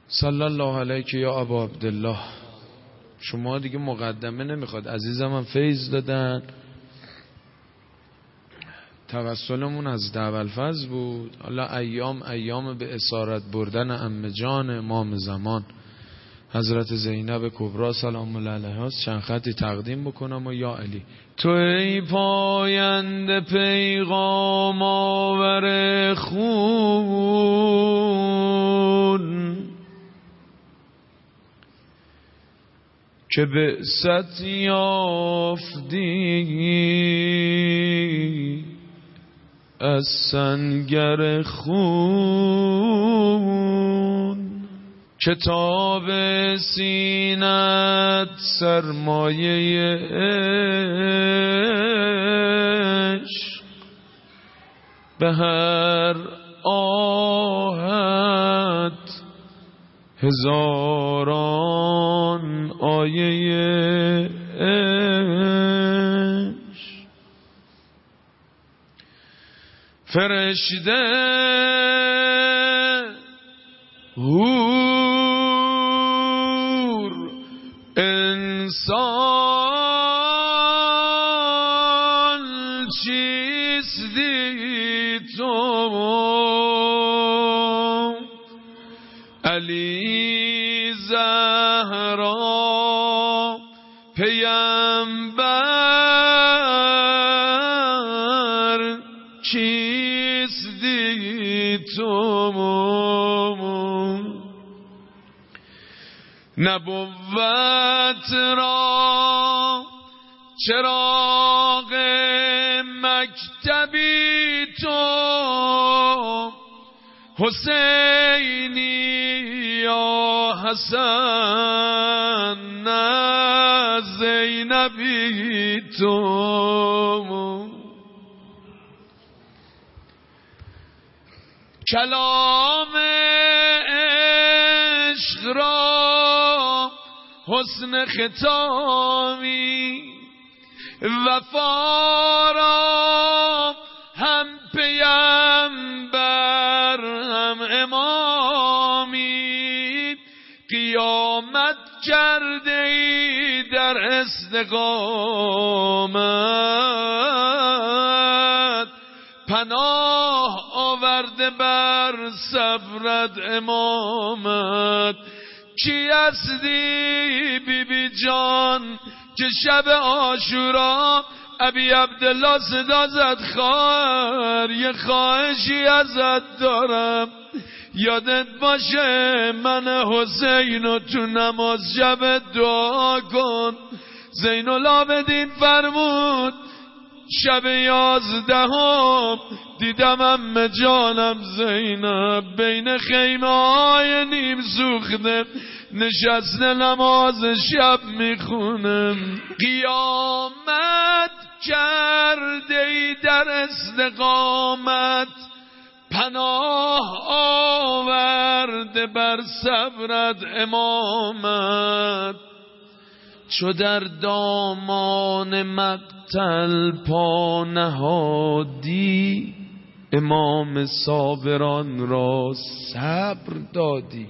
صلی الله علیک یا ابا عبدالله. شما دیگه مقدمه نمیخواد. عزیزم هم فیض دادن. توسلمون از دعوالفضل بود. حالا ایام به اسارت بردن عمه جان امام زمان حضرت زینب کبری سلام الله علیها چند خطی تقدیم بکنم. و یا علی تو ای پاینده پیغام آور خون که بعثت یافتی از سنگر خون، کتاب سینت سرمایه عشق، به هر آهت هزاران آیه عشق. فرشته هور انسان چیستی تو، علی زهرا پیامبر چیستی تو، نبوت را چراغ مکتبی تو، حسینی یا حسن نه زینبی تو، کلام عشق را حسن ختامی، وفا را هم پیامبر هم امامی، قیامت کرده ای در استقامت، پناه آورده بر صبرت امامت. کی هستی بی بی جان که شب عاشورا ابی عبدالله صدا زد خواهر یه خواهشی ازت دارم، یادت باشه من حسین و تو نماز شب دعا کن. زین العابدین فرمود شب 11 دیدم عمه جانم زینب بین خیمه های نیم سوخته نشسته نماز شب میخونه. قیامت کرده ای در استقامت، پناه آورده بر صبرت امامت. چو در دامان مقتل پا نهادی، امام صابران را صبر دادی.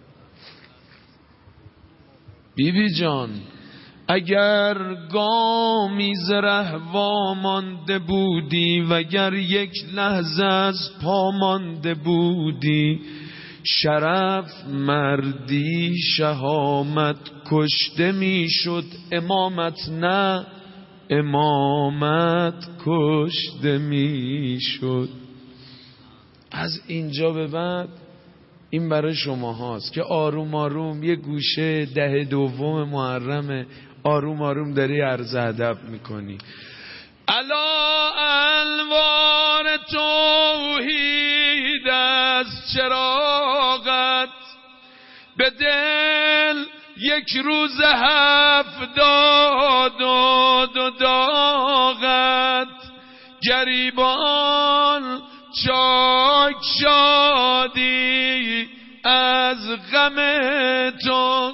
بیبی جان اگر گامی ز ره وامانده بودی، وگر یک لحظه از پا مانده بودی، شرف مردی شهامت کشته میشد، امامت نه امامت کشته میشد. از اینجا به بعد این برای شما هاست که آروم آروم یه گوشه 10 محرم آروم آروم داری عرض ادب میکنی. الا انوار توحید از چراغت، به دل یک روز 70 و داغت، گریبان چاک شادی از غم تو،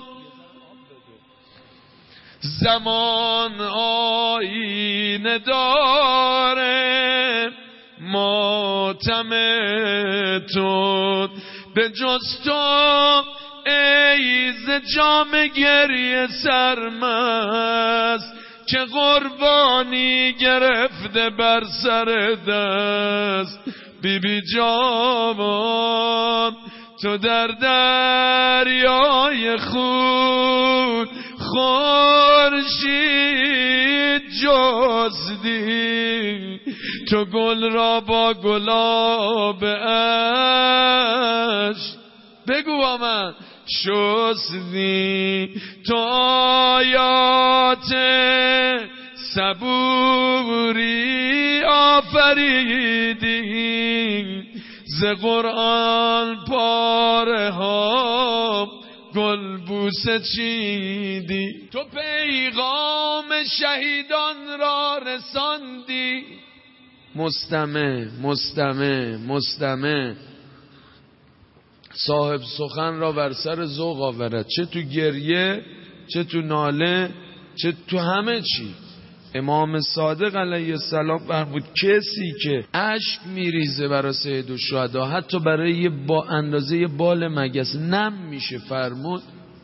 زمان آینه داره ماتم تو، به جز تو ای ز جام گریه سرمست که قربانی گرفته بر سر دست. بی بی جوان تو در دریای خون خورشید جستی، تو گل را با گلاب عشق بگو با من شستی. تو آیات صبوری آفریدی، ز قرآن پاره ها گل بوسه چیدی. تو پیغام شهیدان را رساندی. مستمع مستمع مستمع صاحب سخن را بر سر ذوق آورد، چه تو گریه، چه تو ناله، چه تو همه چی. امام صادق علیه السلام فرمود کسی که اشک میریزه برای سید الشهدا، حتی برای با اندازه بال مگس نم میشه، فرمود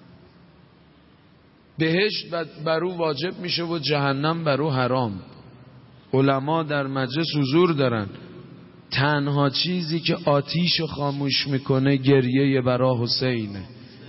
بهشت بر او واجب میشه و جهنم بر او حرام. علما در مجلس حضور دارن، تنها چیزی که آتیشو خاموش میکنه گریه برای حسینه.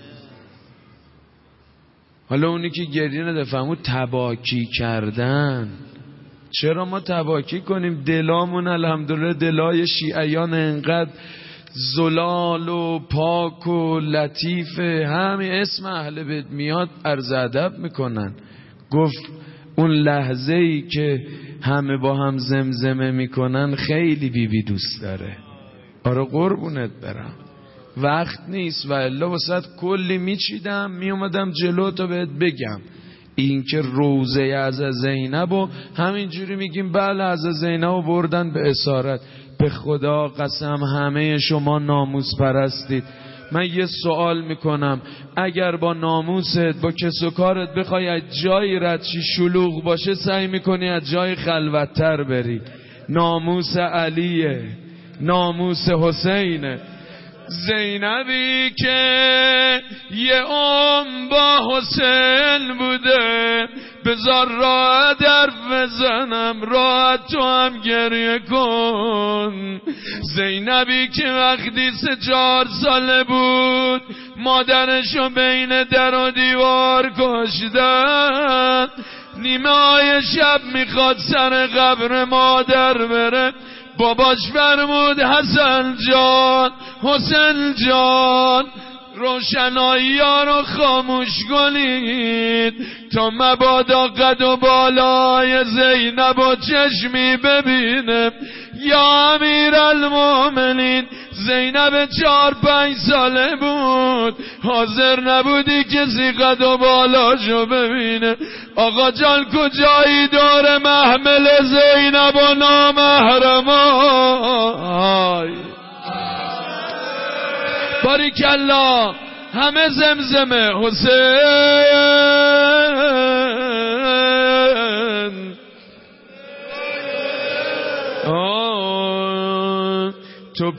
حالا اونی که گریه نده فرمود تباکی کردن. چرا ما تباکی کنیم؟ دلامون الحمدلله دلای شیعیان انقدر زلال و پاک و لطیفه، همین اسم اهل بیت میاد عرض ادب میکنن. گفت اون لحظه ای که همه با هم زمزمه میکنن خیلی بیبی دوست داره. آره قربونت برم، وقت نیست و الا واسه کلی میچیدم میومدم جلو تا بهت بگم. این که روزه از زینب و همینجوری میگیم بله از زینب بردن به اسارت. به خدا قسم همه شما ناموس پرستید. من یه سوال میکنم، اگر با ناموست با کس و کارت بخوای از جایی رد شی شلوغ باشه، سعی میکنی از جای خلوت‌تر بری. ناموس علیه، ناموس حسینه. زینبی که یه با حسین بوده، بذار راحت حرف بزنم، راحت تو هم گریه کن. زینبی که وقتی 3-4 ساله بود مادرشو بین در و دیوار کشتن، نیمه های شب میخواد سر قبر مادر بره، باباش فرمود حسن جان، حسین جان، روشنایی ها رو خاموش کنید تا مبادا قد و بالای زینب و چشمی ببینه. یا امیر المومنین، زینب 4-5 ساله بود، حاضر نبودی کسی قد و بالاشو ببینه. آقا جان کجایی دور محمل زینب و نامحرمای؟ باریکالله، همه زمزمه حسین. تو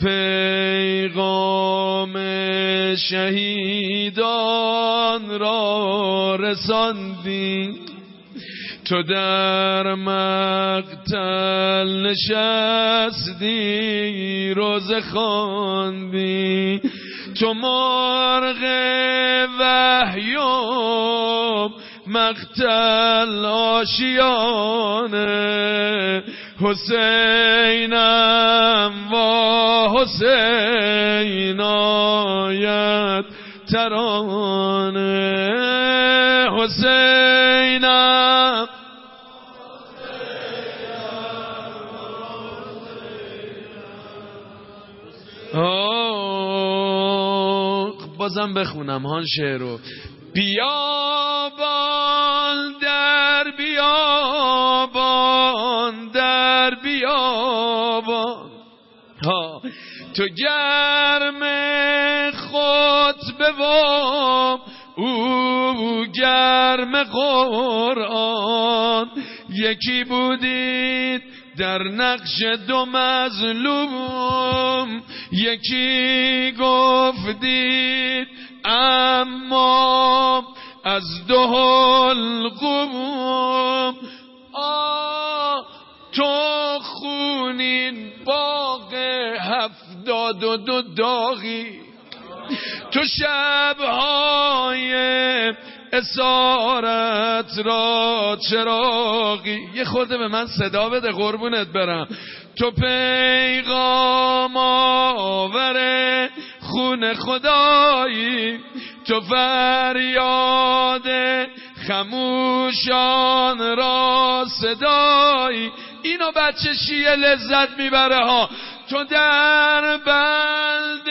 پیغام شهیدان را رساندی، تو در مقتل نشستی روزه خواندی، تو مرغ وحیم مقتل آشیانه. حسینم و حسین آید ترانه، حسینم بازم بخونم هان شعرو. بیابان در بیابان در بیابان، تو گرم خطبه و او گرم قرآن، یکی بودید در نقش 2 مظلوم، یکی گفتید اما از دو حلقوم تو خونین باغ 72 داغی، تو شبهای اسارت را چراغی. یه خورده به من صدا بده قربونت برم. تو پیغام آور خون خدایی، تو فریاد خموشان را صدایی. اینو بچه شیعه لذت میبره ها. تو در بند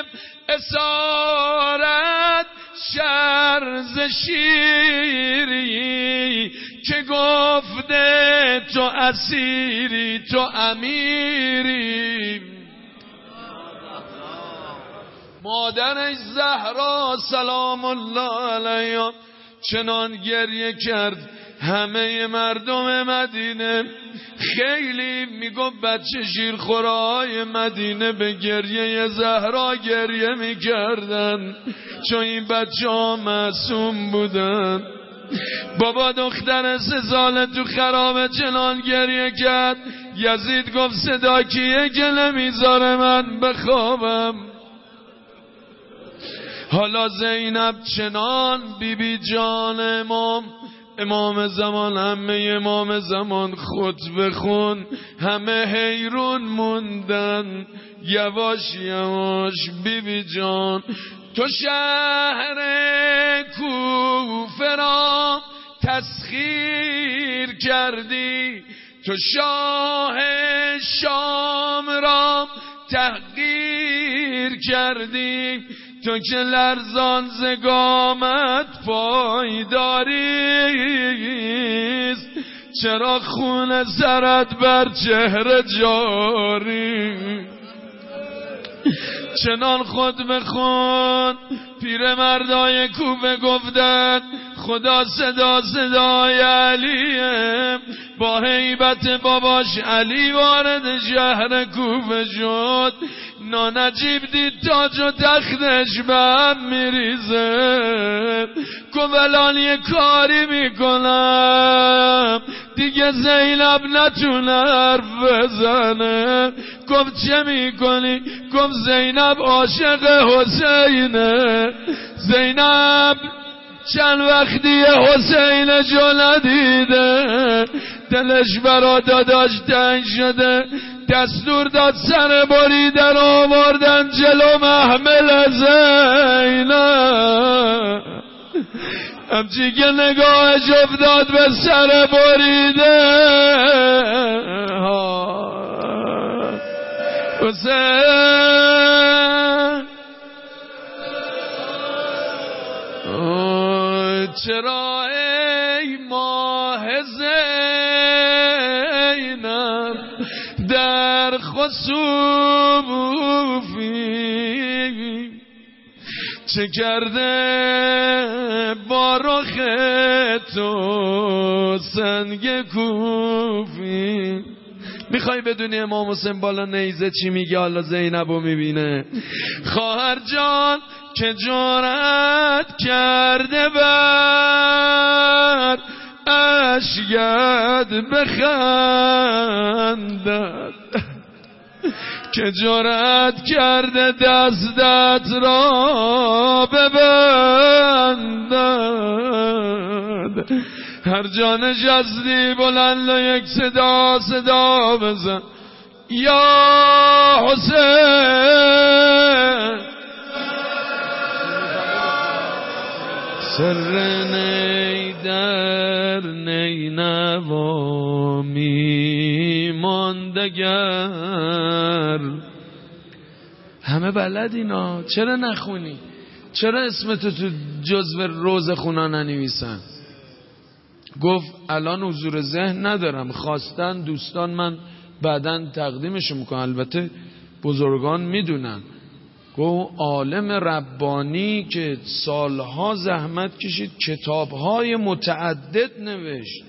اسارت شرز شیری که گفته تو اسیری تو امیری. مادرش زهرا سلام الله علیها چنان گریه کرد همه مردم مدینه. خیلی میگفت بچه شیرخورهای مدینه به گریه زهرا گریه میکردن چون این بچه ها معصوم بودن. بابا دختر 3 ساله تو خرابه چنان گریه کرد. یزید گفت صدا کیه که نمیذاره من بخوابم؟ حالا زینب چنان بی جان امام زمان، همه امام زمان خطبه خون، همه حیرون موندن. یواش یواش بی جان تو شهر کوفه را تسخیر کردی، تو شاه شام را تحقیر کردی. تو که لرزان ز گامت پایداریست، چرا خون سرت بر چهره جاری؟ چنان خود به خود پیر مردای کوفه گفتند خدا صدای علیه. با هیبت باباش علی وارد شهر کوفه شد. نانجیب دید تاج و تختش به هم میریزه. گفت الان یه کاری میکنم دیگه زینب نتونه حرف بزنه. گفت چه میکنی؟ گفت زینب عاشق حسینه. زینب چند وقتی حسین جو ندیده، دلش برا داداش تنگ شده. دستور داد سر بریدن آوردن جلو محمل زینب. همچی که نگاهش افتاد به سر بریده حسین چرا ای ماه زینب در خسوفی، چه کرده با رخ تو سنگ کوفی؟ میخوای بدونی امام حسین بالا نیزه چی میگه؟ حالا زینبو میبینه. خواهر جان که جرأت کرده بر اشگد بخندد، که جرأت کرده دستت را ببندد. هر جا نشستی بلند و یک صدا بزن یا حسین. سر نی در نینوا میماندگر. همه بلد اینا، چرا نخونی؟ چرا اسمتو تو جزو روز خونا ننویسن؟ گفت الان حضور ذهن ندارم، خواستن دوستان من بعداً تقدیمشو میکنم، البته بزرگان میدونن. گفت عالم ربانی که سالها زحمت کشید، کتابهای متعدد نوشت،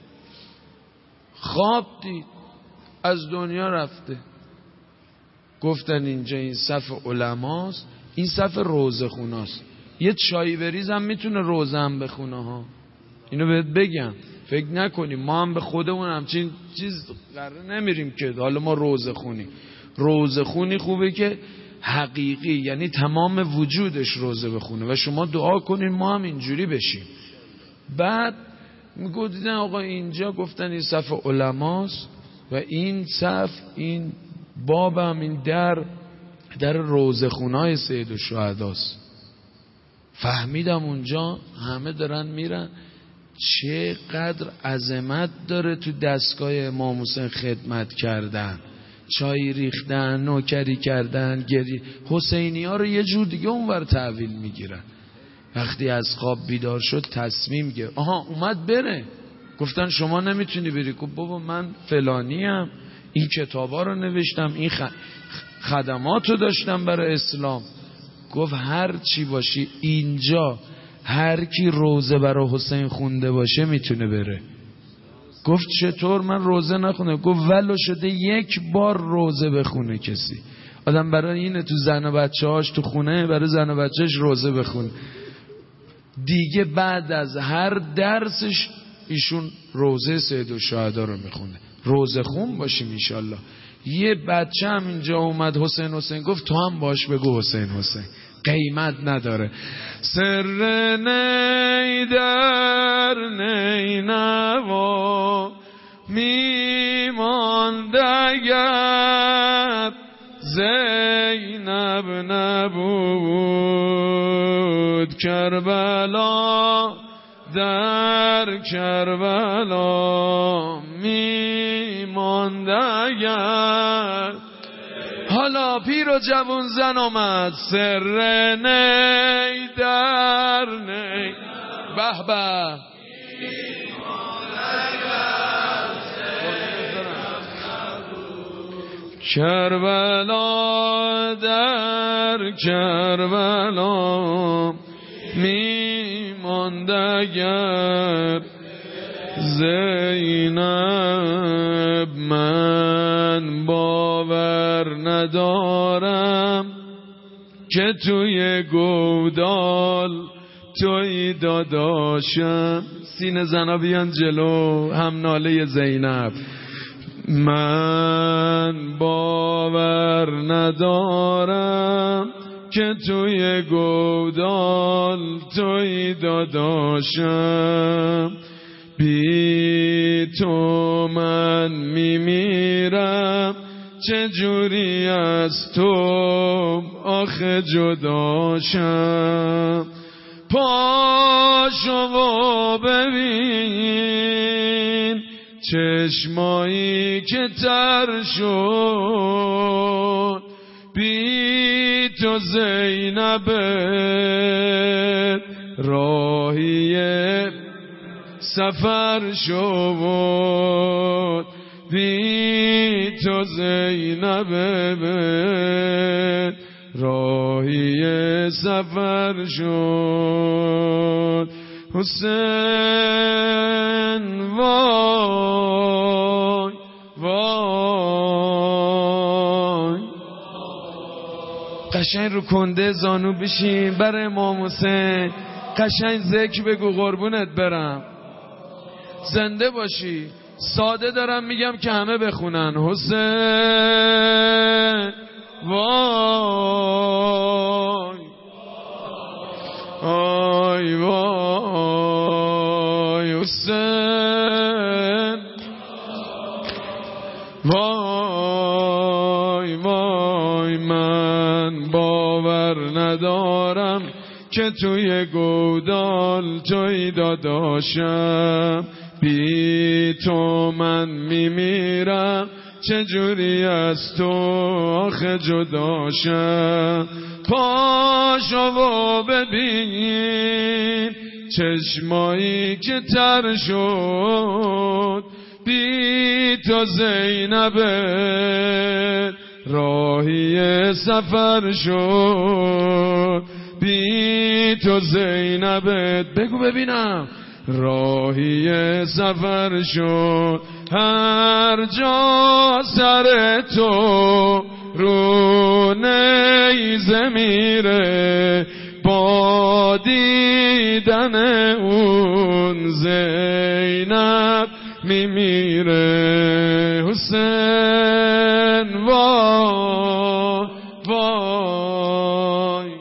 خواب دید از دنیا رفته. گفتن اینجا این صف علماست، این صف روزخوناست. یه چایی بریزم میتونه روزه هم بخونه ها. اینو بهت بگم، فکر نکنیم ما هم به خودمون همچین چیز قراره نمیریم که حالا ما روزه خونیم. روزه خونی خوبه که حقیقی، یعنی تمام وجودش روزه بخونه و شما دعا کنین ما هم اینجوری بشیم. بعد میگو دیدن آقا اینجا گفتن این صف علماست و این صف، این بابم، این در روزه خونای سید الشهداست. فهمیدم اونجا همه دارن میرن. چقدر عظمت داره تو دستگاه امام حسین خدمت کردن، چای ریختن، نوکری کردن، حسینی ها رو یه جور دیگه اونور تحویل میگیرن. وقتی از خواب بیدار شد تصمیم گرفت، اومد بره. گفتن شما نمیتونی بری. گفت بابا من فلانیم، این کتابا رو نوشتم، این خدمات رو داشتم برای اسلام. گفت هر چی باشی اینجا هر کی روزه برای حسین خونده باشه میتونه بره. گفت چطور من روزه نخونه؟ گفت ولو شده یک بار روزه بخونه کسی. آدم برای اینه تو زن و بچه هاش تو خونه برای زن و بچهش روزه بخونه. دیگه بعد از هر درسش ایشون روزه سید الشهدا رو میخونه. روزه خون باشیم انشالله. یه بچه هم اینجا اومد حسین گفت تو هم باش بگو حسین قیمت نداره. سر نی در نی نوا میماند اگر زینب نبود. کربلا در کربلا میماند اگر. حالا پیر و جوون زن آمد. سر نی در نی به به. کربلا در کربلا میماند اگر زینب. من باور ندارم که توی گودال توی داداشم. سینه زنا بیان جلو، هم ناله زینب. من باور ندارم که توی گودال توی داداشم. بی تو من میمیرم، چجوری از تو آخه جداشم. پاشو و ببین چشمایی که تر شد. بی تو زینب راهی سفر شد. بی تو زینب راهی سفر شد. حسین وای وای. قشنگ رو کنده زانو بشین برای امام حسین، قشنگ ذکر بگو قربونت برم. زنده باشی. ساده دارم میگم که همه بخونن. حسین وای وای وای. حسین وای وای. من باور ندارم که توی گودال توی داداشم. بی تو من میمیرم، چجوری از تو آخه جداشم. پاشو و ببین چشمایی که تر شد. بی تو زینب راهی سفر شد. بی تو زینب بگو ببینم راهی سفر شد. هر جا سر تو رو نیزه میره، با دیدن اون زینب میمیره حسین وای وای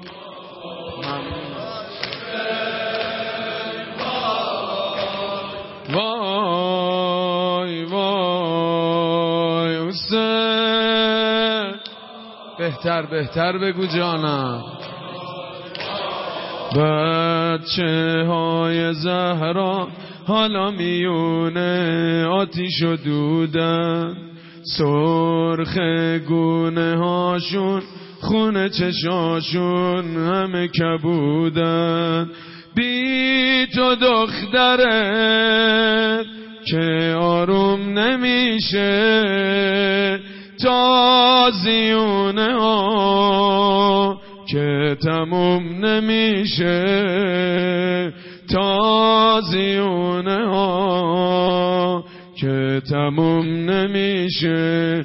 وای وای حسین بهتر بگو جانم بچه های زهرا حالا میونه آتیش و دودن سرخ گونه هاشون خونه چشاشون همه کبودن بی تو دخترت که آروم نمیشه تازیونه ها که تموم نمیشه تازیونه ها که تموم نمیشه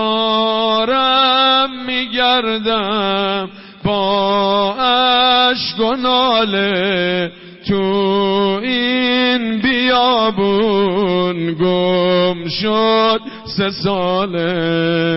دارم میگردم با اشک و ناله تو این بیابون گم شد 3 ساله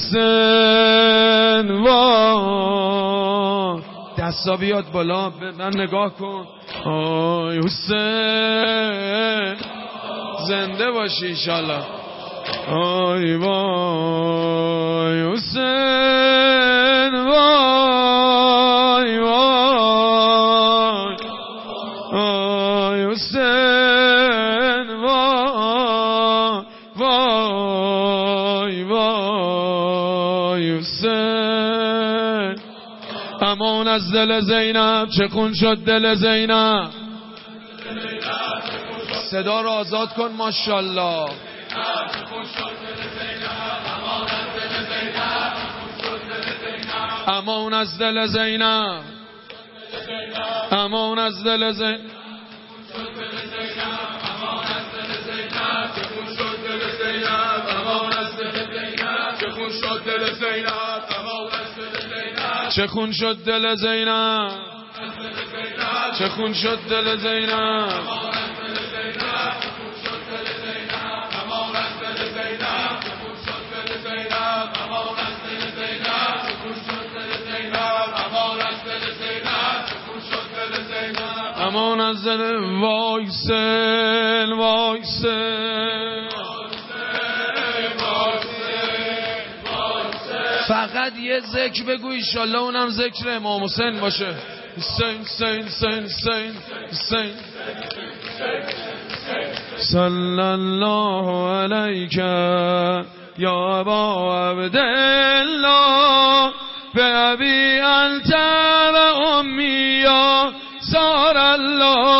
حسین وای دستا بیاد بالا به من نگاه کن آی حسین زنده باشی انشالله آی وای حسین وای وای آی حسین وای وای وای حسین امان از دل زینب چه خون شد دل زینب صدا رو آزاد کن ماشاءالله امان از دل زینب امان از دل زینب چه خون شد دل زینب چه خون شد دل زینب امان از دل وایسل وایسل فقط یه ذکر بگو ایشالله اونم ذکر امام حسین باشه حسین حسین حسین حسین حسین صلی الله علیک یا ابا عبدالله به ابی انت و امی یا سار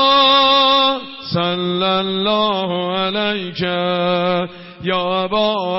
الله صلی الله علیک یا ابا